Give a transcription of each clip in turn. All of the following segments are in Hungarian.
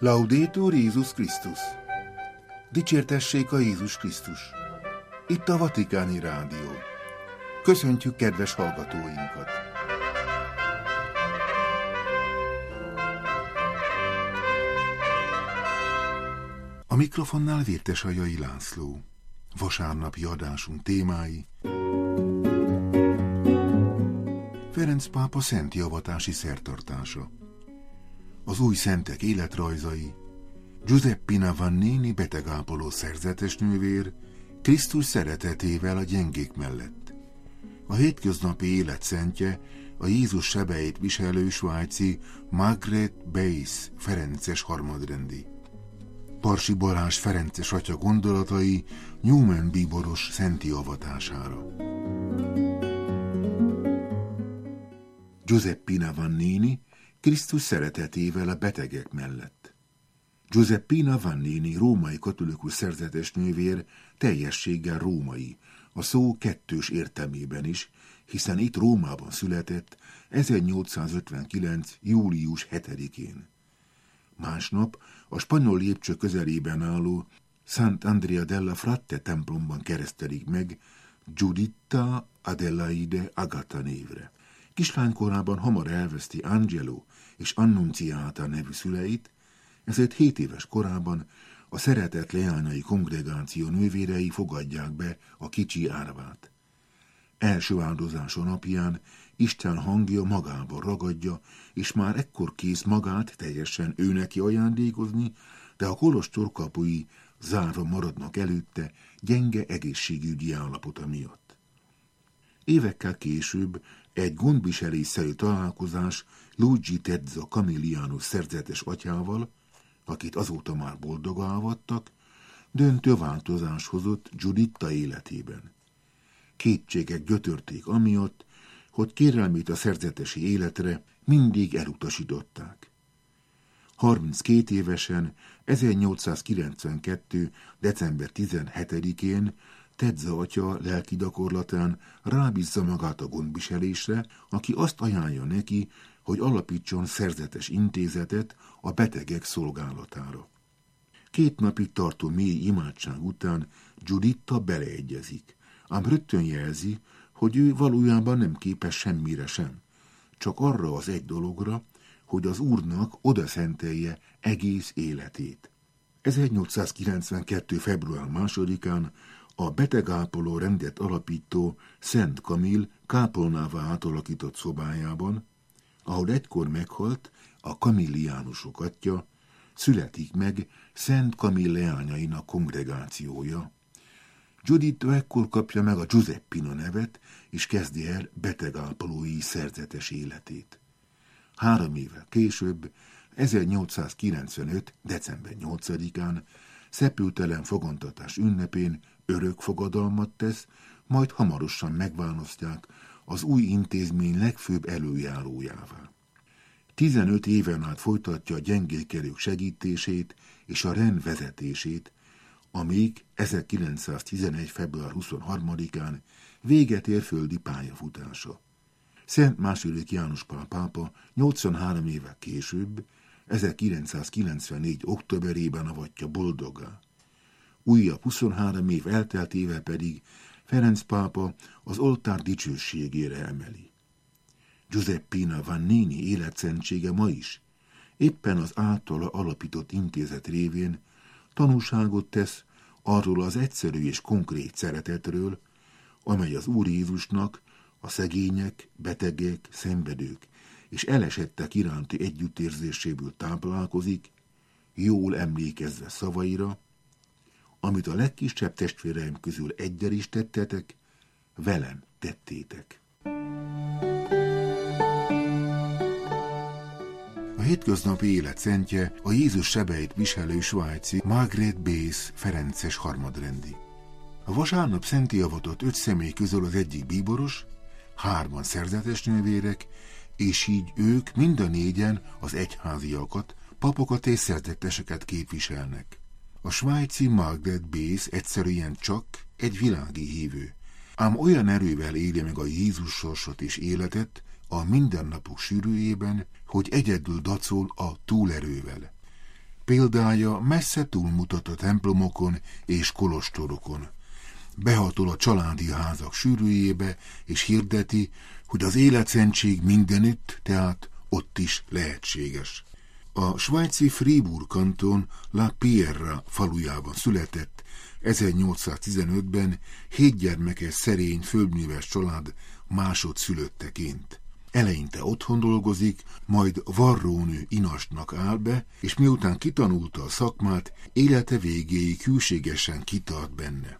Laudetur Jézus Krisztus! Dicsértessék a Jézus Krisztus! Itt a Vatikáni Rádió. Köszöntjük kedves hallgatóinkat! A mikrofonnál Vértesajai László. Vasárnapi adásunk témái: Ferenc pápa szenti avatási szertartása, az új szentek életrajzai, Giuseppina Vannini betegápoló szerzetesnővér Krisztus szeretetével a gyengék mellett, a hétköznapi élet szentje, a Jézus sebeit viselő svájci Margret Beisz ferences harmadrendi, Parsi Balázs ferences atya gondolatai Newman bíboros szenti avatására. Giuseppina Vannini Krisztus szeretetével a betegek mellett. Giuseppina Vannini római katolikus szerzetesnővér teljességgel római, a szó kettős értelmében is, hiszen itt Rómában született 1859. július 7-én. Másnap a spanyol lépcső közelében álló Sant'Andrea della Fratte templomban keresztelik meg Giuditta Adelaide Agata névre. Kislánykorában hamar elveszti Angelo és Annunciata nevű szüleit, ezért 7 éves korában a szeretett leányai kongregáció nővérei fogadják be a kicsi árvát. Első áldozása napján Isten hangja magába ragadja, és már ekkor kész magát teljesen őneki ajándékozni, de a kolostor kapui zárva maradnak előtte gyenge egészségügyi állapota miatt. Évekkel később egy gondviselésszerű találkozás Luigi Tezza Camilliano szerzetes atyával, akit azóta már boldogá avattak, döntő változás hozott Giuditta életében. Kétségek gyötörték amiatt, hogy kérelmét a szerzetesi életre mindig elutasították. 32 évesen, 1892. december 17-én Tezza atya lelki gyakorlatán rábízza magát a gondviselésre, aki azt ajánlja neki, hogy alapítson szerzetes intézetet a betegek szolgálatára. 2 napig tartó mély imádság után Giuditta beleegyezik, ám rögtön jelzi, hogy ő valójában nem képes semmire sem, csak arra az egy dologra, hogy az Úrnak odaszentelje egész életét. 1892. február 2-án a betegápoló rendet alapító Szent Kamil kápolnává átalakított szobájában, ahol egykor meghalt a kamilliánusok atya, születik meg Szent Kamil leányainak kongregációja. Giuditta ekkor kapja meg a Giuseppina nevet, és kezdi el betegápolói szerzetes életét. 3 évvel később, 1895. december 8-án szepültelen fogantatás ünnepén örök fogadalmat tesz, majd hamarosan megválasztják az új intézmény legfőbb előjárójává. 15 éven át folytatja a gyengékerők segítését és a rend vezetését, amíg 1911. február 23-án véget ér földi pályafutása. Szent II. János Pál pápa 83 évvel később, 1994. októberében avatja boldoggá. Újabb 23 év elteltével pedig Ferenc pápa az oltár dicsőségére emeli. Giuseppina Vannini életszentsége ma is, éppen az általa alapított intézet révén tanúságot tesz arról az egyszerű és konkrét szeretetről, amely az Úr Jézusnak a szegények, betegek, szenvedők és elesettek iránti együttérzéséből táplálkozik, jól emlékezve szavaira, amit a legkisebb testvéreim közül eggyel is tettetek, velem tettétek. A hétköznapi élet szentje a Jézus sebeit viselő svájci Margret Beisz ferences harmadrendi. A vasárnap szentté avatott 5 személy közül az egyik bíboros, 3 szerzetesnővérek, és így ők mind a 4-en az egyháziakat, papokat és szerzeteseket képviselnek. A svájci Margret Beisz egyszerűen csak egy világi hívő, ám olyan erővel éli meg a Jézus sorsot és életet a mindennapok sűrűjében, hogy egyedül dacol a túlerővel. Példája messze túlmutat a templomokon és kolostorokon. Behatol a családi házak sűrűjébe, és hirdeti, hogy az életszentség mindenütt, tehát ott is lehetséges. A svájci Fribourg kanton La Pierre falujában született 1815-ben 7 gyermekes szerény földműves család másodszülötteként. Eleinte otthon dolgozik, majd varrónő inasnak áll be, és miután kitanulta a szakmát, élete végéig hűségesen kitart benne.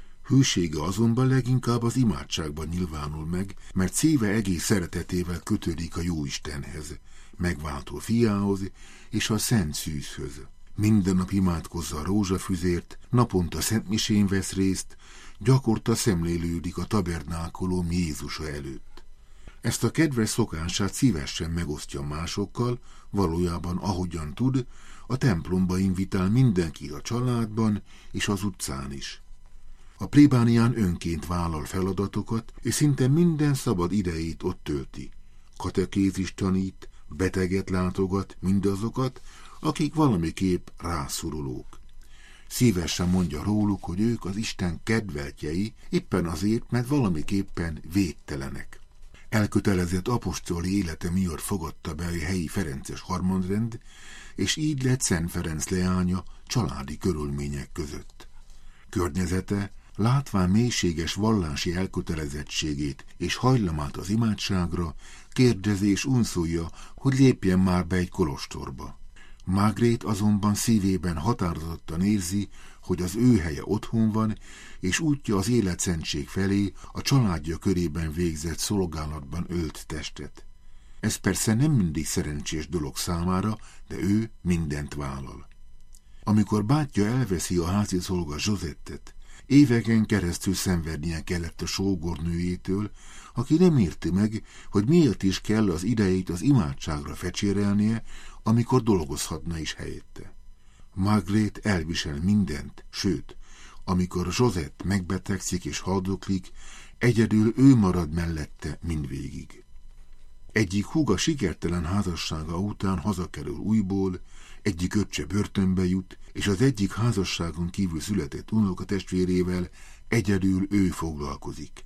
Hűsége azonban leginkább az imádságban nyilvánul meg, mert szíve egész szeretetével kötődik a Jóistenhez, megváltó fiához és a Szent Szűzhöz. Minden nap imádkozza a rózsafüzért, naponta szentmisén vesz részt, gyakorta szemlélődik a tabernákolum Jézusa előtt. Ezt a kedves szokását szívesen megosztja másokkal, valójában ahogyan tud, a templomba invitál mindenkit a családban és az utcán is. A plébánián önként vállal feladatokat, és szinte minden szabad idejét ott tölti. Katekézist tanít, beteget látogat, mindazokat, akik valamiképp rászorulók. Szívesen mondja róluk, hogy ők az Isten kedveltjei, éppen azért, mert valamiképpen védtelenek. Elkötelezett apostoli élete miatt fogadta be a helyi ferences harmadrend, és így lett Szent Ferenc leánya családi körülmények között. Környezete, látván mélységes vallási elkötelezettségét és hajlamát az imádságra, kérdezi és unszolja, hogy lépjen már be egy kolostorba. Margaret azonban szívében határozottan érzi, hogy az ő helye otthon van, és útja az életszentség felé a családja körében végzett szolgálatban ölt testet. Ez persze nem mindig szerencsés dolog számára, de ő mindent vállal. Amikor bátyja elveszi a házi szolga Josettet, éveken keresztül szenvednie kellett a sógornőjétől, aki nem érti meg, hogy miért is kell az idejét az imádságra fecsérelnie, amikor dolgozhatna is helyette. Margaret elvisel mindent, sőt, amikor Josette megbetegszik és haldoklik, egyedül ő marad mellette mindvégig. Egyik húga sikertelen házassága után hazakerül újból, egyik öccse börtönbe jut, és az egyik házasságon kívül született unokatestvérével egyedül ő foglalkozik.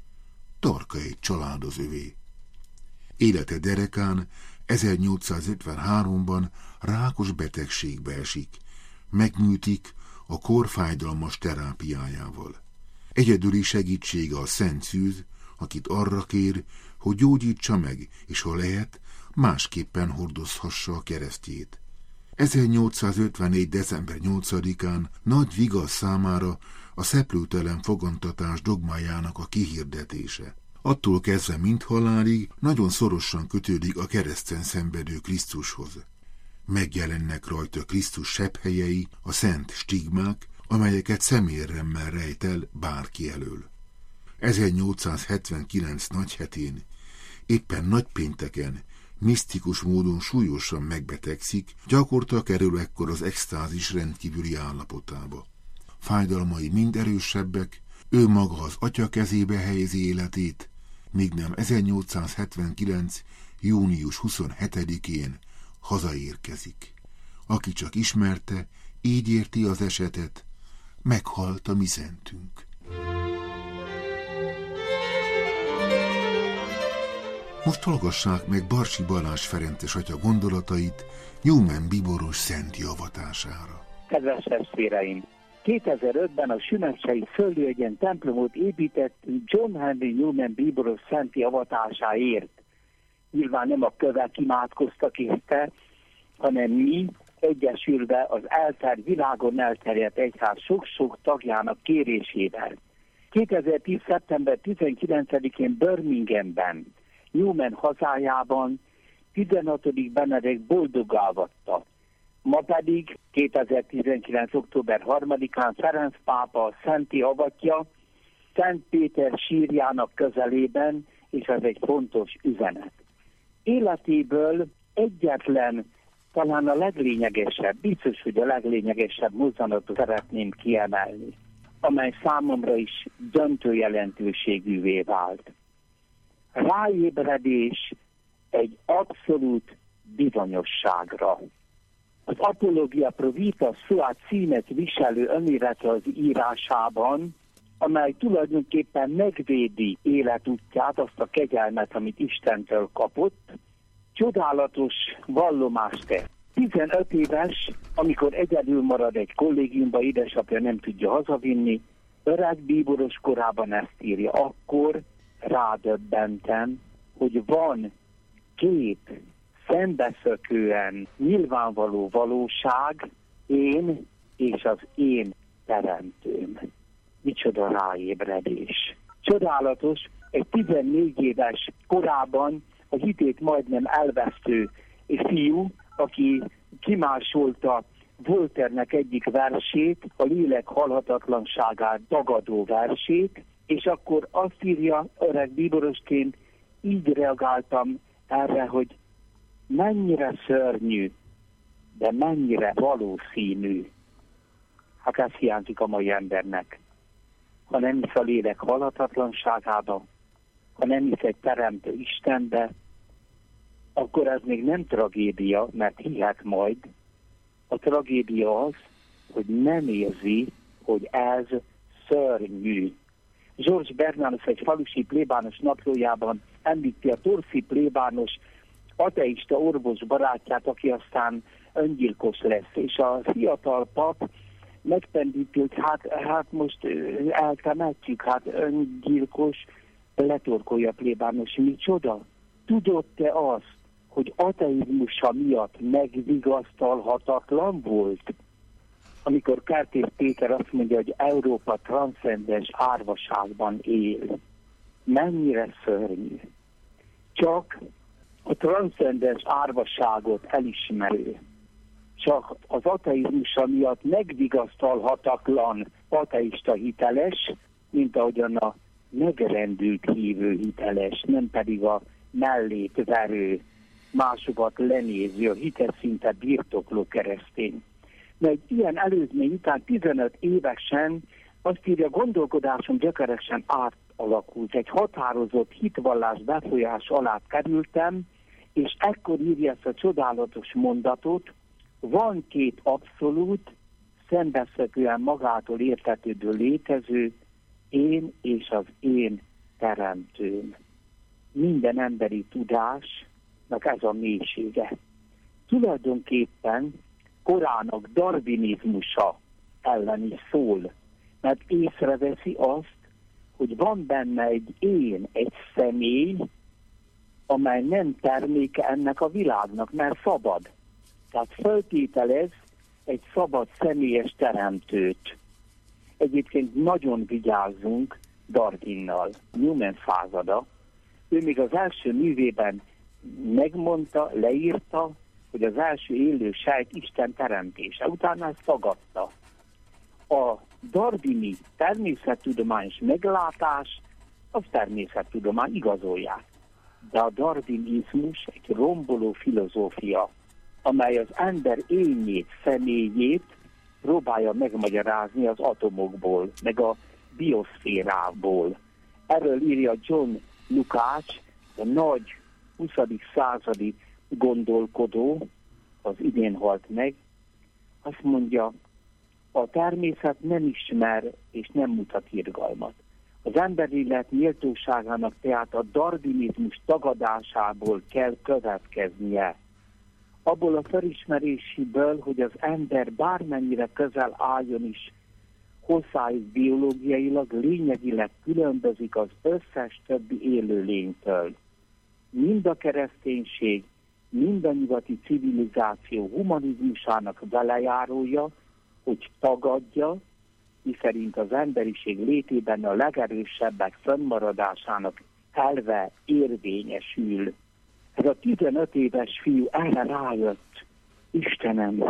Tarka egy család az övé. Élete derekán 1853-ban rákos betegségbe esik, megműtik a kor fájdalmas terápiájával. Egyedüli segítsége a Szent Szűz, akit arra kér, hogy gyógyítsa meg, és ha lehet, másképpen hordozhassa a keresztjét. 1854. december 8-án nagy vigasz számára a szeplőtelen fogantatás dogmájának a kihirdetése. Attól kezdve mindhalálig nagyon szorosan kötődik a kereszten szenvedő Krisztushoz. Megjelennek rajta Krisztus sebhelyei, a szent stigmák, amelyeket szemérremmel rejt el bárki elől. 1879 nagyhetén, éppen nagypénteken, misztikus módon súlyosan megbetegszik, gyakorta kerül ekkor az extázis rendkívüli állapotába. Fájdalmai mind erősebbek, ő maga az atya kezébe helyezi életét, míg nem 1879. június 27-én hazaérkezik. Aki csak ismerte, így érti az esetet, meghalt a mi szentünk. Most hallgassák meg Barsi Balázs ferences atya gondolatait Newman bíboros szent javatására. Kedves testvéreim! 2005-ben a Sümegcsei Földvölgyen templomot építettünk John Henry Newman bíboros szent javatásáért. Nyilván nem a kövek imádkoztak érte, hanem mi egyesülve az világon elterjedt egyház sok-sok tagjának kérésével. 2010. szeptember 19-én Birminghamben, Newman hazájában 16. Benedek boldoggá avatta. Ma pedig 2019. október 3-án Ferenc pápa szentté avatja Szent Péter sírjának közelében, és ez egy fontos üzenet. Életéből egyetlen, talán a leglényegesebb, biztos, hogy a leglényegesebb mozzanatot szeretném kiemelni, amely számomra is döntő jelentőségűvé vált. Ráébredés egy abszolút bizonyosságra. az Apologia Pro Vitas Suat címet viselő önéletrajzi írásában, amely tulajdonképpen megvédi életútját, azt a kegyelmet, amit Istentől kapott, csodálatos vallomást tett. 15 éves, amikor egyedül marad egy kollégiumba, édesapja nem tudja hazavinni, öreg bíboros korában ezt írja. Akkor rádöbbentem, hogy van két szembeszökően nyilvánvaló valóság, én és az én teremtőm. Micsoda ráébredés. Csodálatos, egy 14 éves korában a hitét majdnem elvesztő fiú, aki kimásolta Voltaire-nek egyik versét, a lélek halhatatlanságát tagadó versét, és akkor azt írja öreg bíborosként, így reagáltam erre, hogy mennyire szörnyű, de mennyire valószínű. Hát ez hiányzik a mai embernek. Ha nem hisz a lélek halhatatlanságába, ha nem hisz egy teremtő Istenbe, akkor ez még nem tragédia, mert hihet majd. A tragédia az, hogy nem érzi, hogy ez szörnyű. George Bernanos egy falusi plébános naplójában említi a Torsi plébános ateista orvos barátját, aki aztán öngyilkos lesz. És a fiatal pap megpendíti, hogy hát most eltemetjük, hát öngyilkos, letorkolja a plébános. Micsoda? Tudod te azt, hogy ateizmusa miatt megvigasztalhatatlan volt? Amikor Kertész Péter azt mondja, hogy Európa transzcendens árvaságban él. Mennyire szörnyű. Csak a transzcendens árvaságot elismerő, csak az ateizmusa miatt megvigasztalhatatlan ateista hiteles, mint ahogyan a megrendült hívő hiteles, nem pedig a mellét verő, másokat lenéző, a hites szinte birtokló keresztény. Mert egy ilyen előzmény után 15 évesen azt írja, gondolkodásom gyökeresen átalakult. Egy határozott hitvallás befolyás alá kerültem, és ekkor írja ezt a csodálatos mondatot, van két abszolút, szembeszökően magától értetődő létező, én és az én teremtőm. Minden emberi tudásnak ez a mélysége. Tulajdonképpen korának darwinizmusa ellen is szól, mert észreveszi azt, hogy van benne egy én, egy személy, amely nem terméke ennek a világnak, mert szabad. Tehát feltételez egy szabad személyes teremtőt. Egyébként nagyon vigyázzunk Darwinnal, Newman százada. Ő még az első művében megmondta, leírta, hogy az első élő sejt Isten teremtése. Utána ezt tagadta. A darwini természettudományos meglátás, az természettudomány igazolják. De a darwinizmus egy romboló filozófia, amely az ember énjét, személyét próbálja megmagyarázni az atomokból, meg a bioszférából. Erről írja John Lukács, a nagy 20. századi gondolkodó, az idén halt meg, azt mondja, a természet nem ismer és nem mutat irgalmat. Az emberi élet méltóságának tehát a darwinizmus tagadásából kell következnie. Abból a felismeréséből, hogy az ember bármennyire közel álljon is hozzájuk biológiailag, lényegileg különbözik az összes többi élőlénytől. Mind a kereszténység, mind a nyugati civilizáció humanizmusának velejárója, hogy tagadja, miszerint az emberiség létében a legerősebbek fönnmaradásának elve érvényesül. Ez a 15 éves fiú erre rájött. Istenem,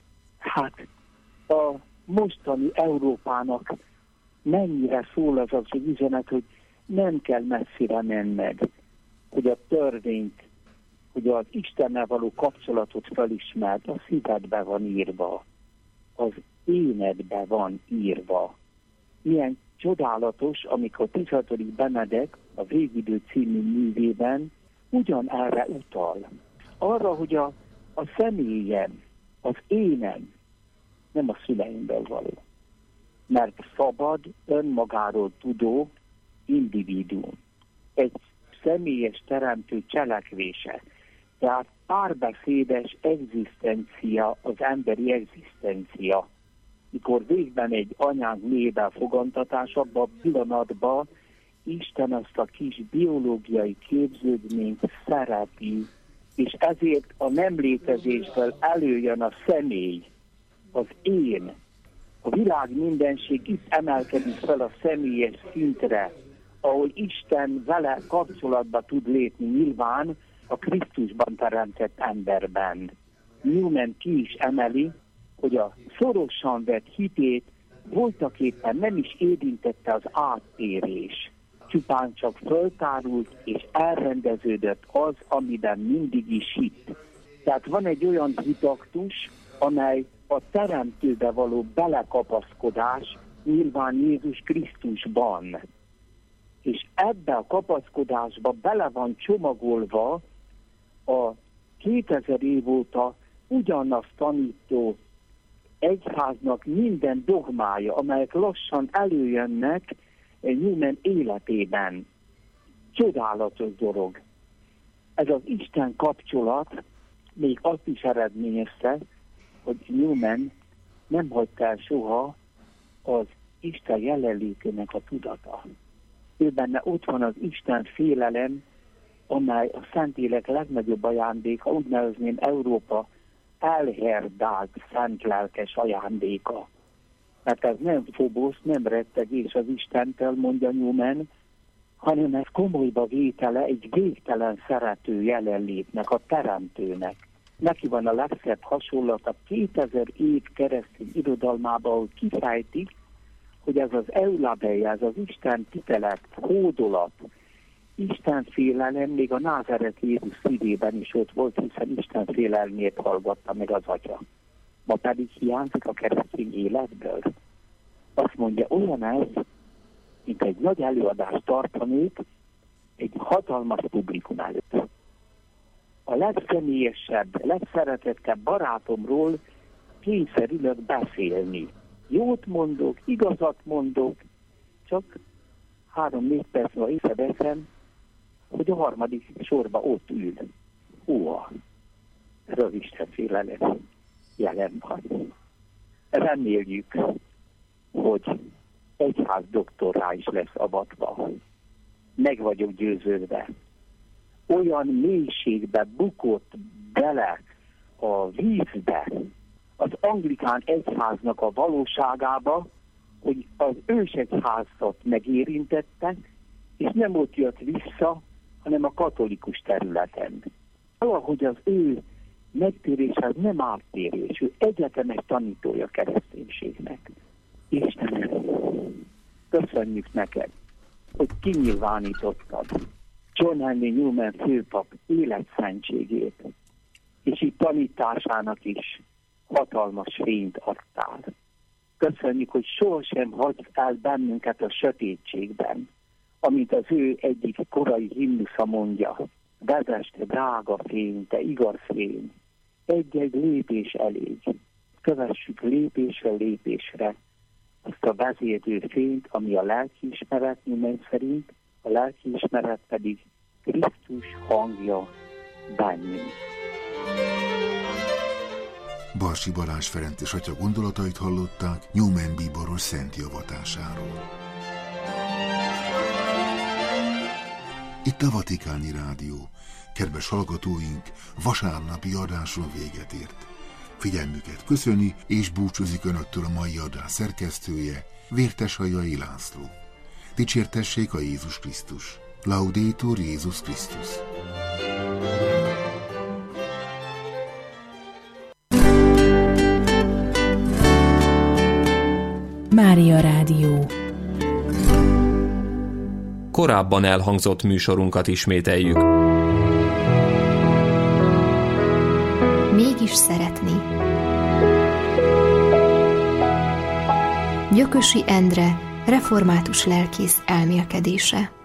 hát a mostani Európának mennyire szól az az üzenet, hogy nem kell messzire menned, hogy a törvényt, hogy az Istennel való kapcsolatot felismert, a szívedbe van írva, az énedbe van írva. Milyen csodálatos, amikor 16. Benedek a Végidő című művében ugyanerre utal. Arra, hogy a személyem, az énem, nem a szüleimből való. Mert szabad, önmagáról tudó individuum. Egy személyes teremtő cselekvése. Tehát párbeszédes egzisztencia, az emberi egzisztencia. Mikor végben egy anyánk mélyben fogantatás, abban a pillanatban Isten azt a kis biológiai képződményt szereti, és ezért a nem létezésből előjön a személy, az én. A világ mindenség itt emelkedik fel a személyes szintre, ahol Isten vele kapcsolatba tud lépni nyilván a Krisztusban teremtett emberben. Newman ki is emeli, hogy a szorosan vett hitét voltaképpen nem is érintette az áttérés. Csupán csak föltárult és elrendeződött az, amiben mindig is hitt. Tehát van egy olyan hitaktus, amely a teremtőbe való belekapaszkodás nyilván Jézus Krisztusban. És ebbe a kapaszkodásba bele van csomagolva a 2000 év óta ugyanazt tanító egyháznak minden dogmája, amelyek lassan előjönnek Newman életében. Csodálatos dolog. Ez az Isten kapcsolat még azt is eredményezte, hogy Newman nem hagyta el soha az Isten jelenlétének a tudata. Ő benne ott van az Isten félelem, amely a Szentlélek legnagyobb ajándéka, úgy nevezném Európa elherdált szentlelkes ajándéka. Mert ez nem fobosz, nem rettegés az Istentől, mondja Newman, hanem ez komolyba vétele egy végtelen szerető jelenlétnek, a teremtőnek. Neki van a legszebb hasonlata 2000 év keresztény irodalmában, ahol kifejtik, hogy ez az eulabei, ez az Isten titelet, hódolat, Isten félelem még a názáreti Jézus szívében is ott volt, hiszen Isten félelmét hallgatta meg az atya. Ma pedig hiányzik a keresztény életből. Azt mondja, olyan ez, mint egy nagy előadást tartanék egy hatalmas publikum előtt. A legszemélyesebb, legszeretettebb barátomról kényszerülök beszélni. Jót mondok, igazat mondok, csak 3-4 percre észreveszem, hogy a harmadik sorba ott ül. Húha! Ez az Isten félelem jelen van. Reméljük, hogy egyház doktorrá is lesz avatva. Meg vagyok győződve. Olyan mélységbe bukott bele a vízbe, az anglikán egyháznak a valóságába, hogy az ősegyházat megérintette, és nem ott jött vissza, hanem a katolikus területen. Valahogy az ő megtéréshez nem áttérés, ő egyetemes tanítója a kereszténységnek. Istenem, köszönjük neked, hogy kinyilvánítottad John Henry Newman főpap életszentségét, és így tanításának is hatalmas fényt adtál. Köszönjük, hogy sohasem hagysz el bennünket a sötétségben, amint az ő egyik korai himnusza mondja. Vezess te drága fény, te igaz fény, egy-egy lépés elég. Kövessük lépésről lépésre azt a vezérlő fényt, ami a lelkiismeret Newman szerint, a lelkiismeret pedig Krisztus hangja bennünk. Barsi Balázs Ferenc és atya gondolatait hallották Newman bíboros szent javatásáról. Itt a Vatikáni Rádió. Kedves hallgatóink, vasárnapi adáson véget ért. Figyelmüket köszöni és búcsúzik önöktől a mai adás szerkesztője, Vérteshajai László. Dicsértessék a Jézus Krisztus. Laudetur Jézus Krisztus. Mária Rádió. Korábban elhangzott műsorunkat ismételjük. Mégis szeretni. Gyökösi Endre, református lelkész elmélkedése.